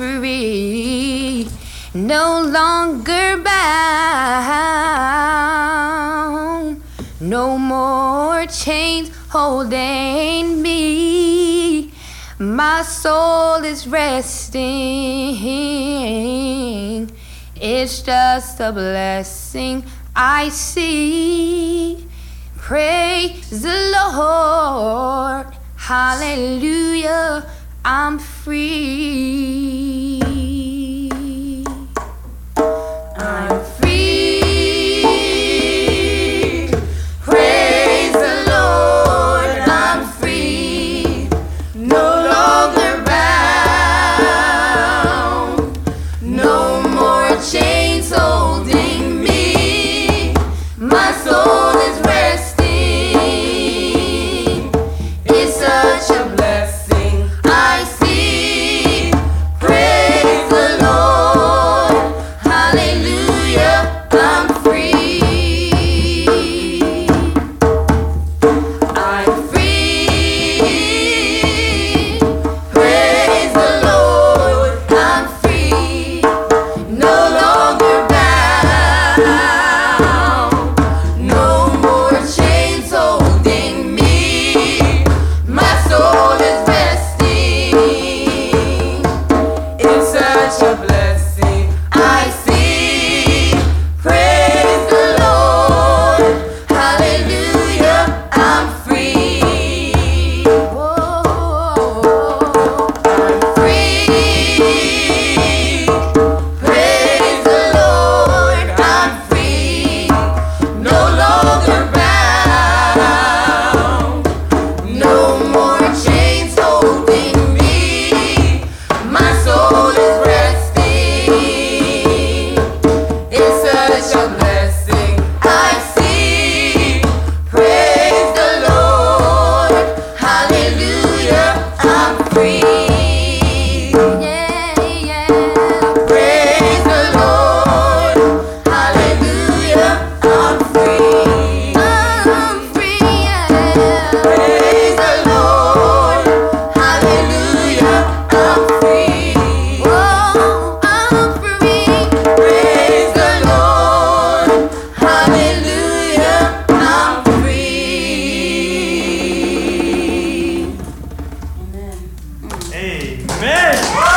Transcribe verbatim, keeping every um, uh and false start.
free, no longer bound, no more chains holding me. My soul is resting. It's just a blessing I see. Praise the Lord. Hallelujah. I'm free. I'm free. Praise the Lord. I'm free. No longer bound. No more chains holding me. My soul is resting. It's such a blessing I see. Praise the Lord. Hallelujah. I'm free. I'm free. Praise the Lord. I'm free. No longer bound. No more chains holding me. My soul is resting. It's such a blessing I see. Praise the Lord. Hallelujah. I'm free. Whoa. I'm free. Praise the Lord. I'm free. No longer bound. No more chains holding me. My soul is resting. It's such a blessing I see. Praise the Lord. Hallelujah. I'm free. Yeah, yeah. Praise the Lord. Hallelujah. I'm free. I'm free. Yeah. Praise the Lord. Hallelujah. I'm free. Whoa, I'm free. Praise the Lord. Hallelujah. I'm free. Amen.